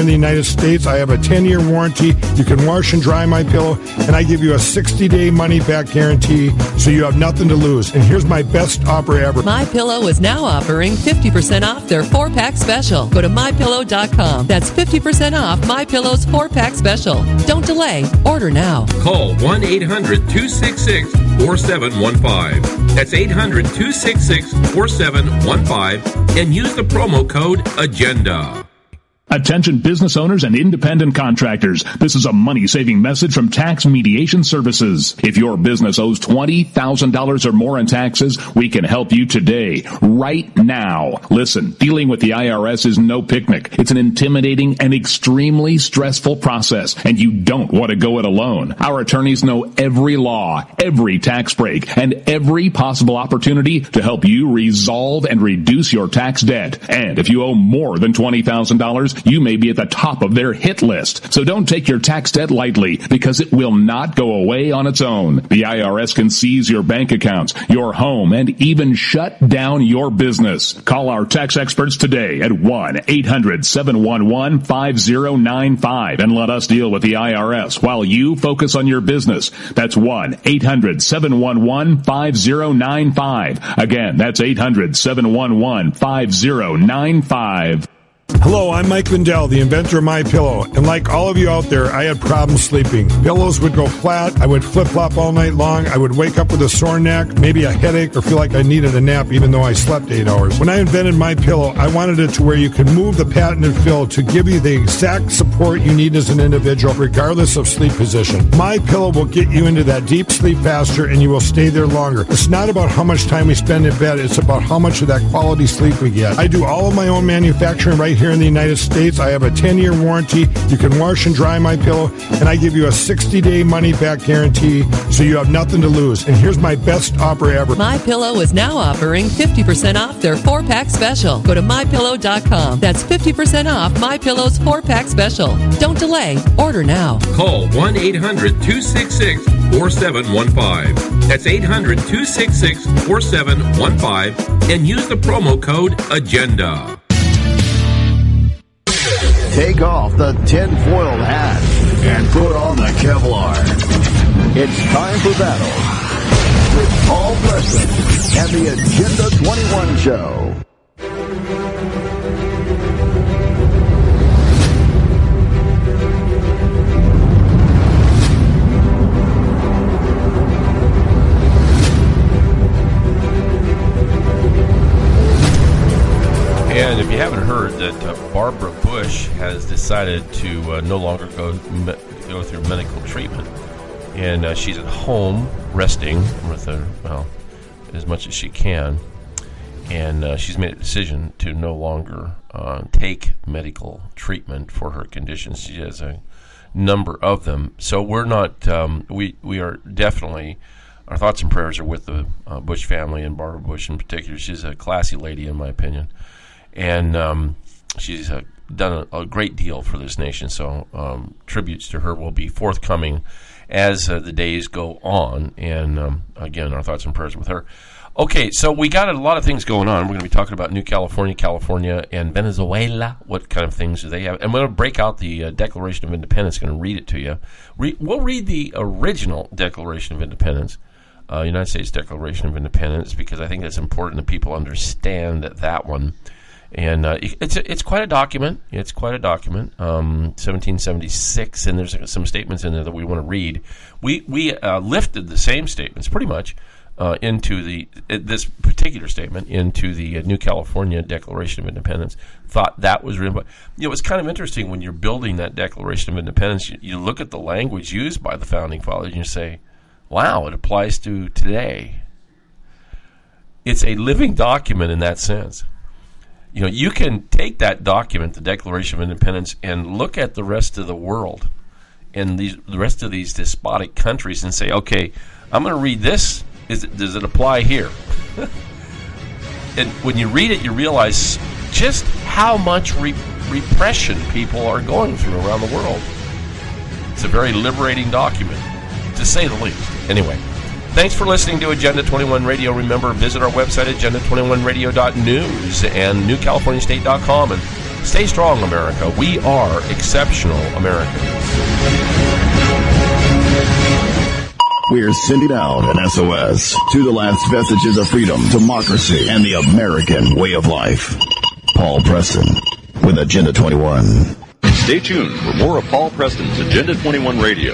S13: the United States. I have a ten-year warranty. You can wash and dry my pillow, and I give you a sixty-day money-back guarantee, so you have nothing to lose. And here's my best offer ever.
S14: MyPillow is now offering fifty percent off their four-pack special. Go to my pillow dot com. That's fifty percent off MyPillow's four-pack special. Don't delay. Order now.
S12: Call one eight hundred two six six four seven one five. That's eight hundred two six six four seven one five and use the promo code AGENDA.
S15: Attention business owners and independent contractors. This is a money-saving message from Tax Mediation Services. If your business owes twenty thousand dollars or more in taxes, we can help you today, right now. Listen, dealing with the I R S is no picnic. It's an intimidating and extremely stressful process, and you don't want to go it alone. Our attorneys know every law, every tax break, and every possible opportunity to help you resolve and reduce your tax debt. And if you owe more than twenty thousand dollars, you may be at the top of their hit list. So don't take your tax debt lightly, because it will not go away on its own. The I R S can seize your bank accounts, your home, and even shut down your business. Call our tax experts today at one eight hundred seven one one five zero nine five and let us deal with the I R S while you focus on your business. That's one eight hundred seven one one five zero nine five. Again, that's eight hundred seven one one five zero nine five.
S13: Hello, I'm Mike Lindell, the inventor of MyPillow, and like all of you out there, I had problems sleeping. Pillows would go flat, I would flip-flop all night long, I would wake up with a sore neck, maybe a headache, or feel like I needed a nap even though I slept eight hours. When I invented MyPillow, I wanted it to where you could move the patented fill to give you the exact support you need as an individual, regardless of sleep position. MyPillow will get you into that deep sleep faster, and you will stay there longer. It's not about how much time we spend in bed, it's about how much of that quality sleep we get. I do all of my own manufacturing right here in the United States. I have a ten-year warranty. You can wash and dry my pillow, and I give you a sixty-day money-back guarantee, so you have nothing to lose. And here's my best offer ever.
S14: MyPillow is now offering fifty percent off their four-pack special. Go to my pillow dot com. That's fifty percent off MyPillow's four-pack special. Don't delay. Order now.
S12: Call one eight hundred two six six four seven one five. That's eight hundred two six six four seven one five and use the promo code AGENDA.
S11: Take off the tinfoil hat and put on the Kevlar. It's time for battle with Paul Preston and the Agenda twenty-one Show.
S12: And if you haven't heard that uh, Barbara Bush has decided to uh, no longer go me- go through medical treatment, and uh, she's at home resting with her, well, as much as she can, and uh, she's made a decision to no longer uh, take medical treatment for her conditions. She has a number of them, so we're not um, we we are definitely. Our thoughts and prayers are with the uh, Bush family and Barbara Bush in particular. She's a classy lady, in my opinion. And um, she's uh, done a, a great deal for this nation, so um, tributes to her will be forthcoming as uh, the days go on. And, um, again, our thoughts and prayers with her. Okay, so we got a lot of things going on. We're going to be talking about New California, California, and Venezuela. What kind of things do they have? And we're going to break out the uh, Declaration of Independence. Going to read it to you. Re- we'll read the original Declaration of Independence, uh, United States Declaration of Independence, because I think it's important that people understand that that one. And uh, it's it's quite a document. It's quite a document. Um, seventeen seventy-six, and there's some statements in there that we want to read. We we uh, lifted the same statements pretty much uh, into the uh, this particular statement into the uh, New California Declaration of Independence. Thought that was written, but you know, it's kind of interesting when you're building that Declaration of Independence. You, you look at the language used by the founding fathers, and you say, "Wow, it applies to today." It's a living document in that sense. You know, you can take that document, the Declaration of Independence, and look at the rest of the world and these, the rest of these despotic countries and say, okay, I'm going to read this. Is it, does it apply here? And when you read it, you realize just how much re- repression people are going through around the world. It's a very liberating document, to say the least. Anyway. Thanks for listening to Agenda twenty-one Radio. Remember, visit our website, agenda twenty-one radio dot news and new california state dot com, and Stay strong, America. We are exceptional Americans.
S11: We're sending out an S O S to the last vestiges of freedom, democracy, and the American way of life. Paul Preston with Agenda twenty-one.
S18: Stay tuned for more of Paul Preston's Agenda twenty-one Radio.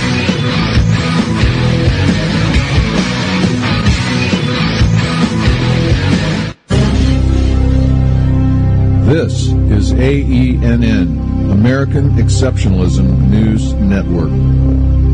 S1: This is A E N N, American Exceptionalism News Network.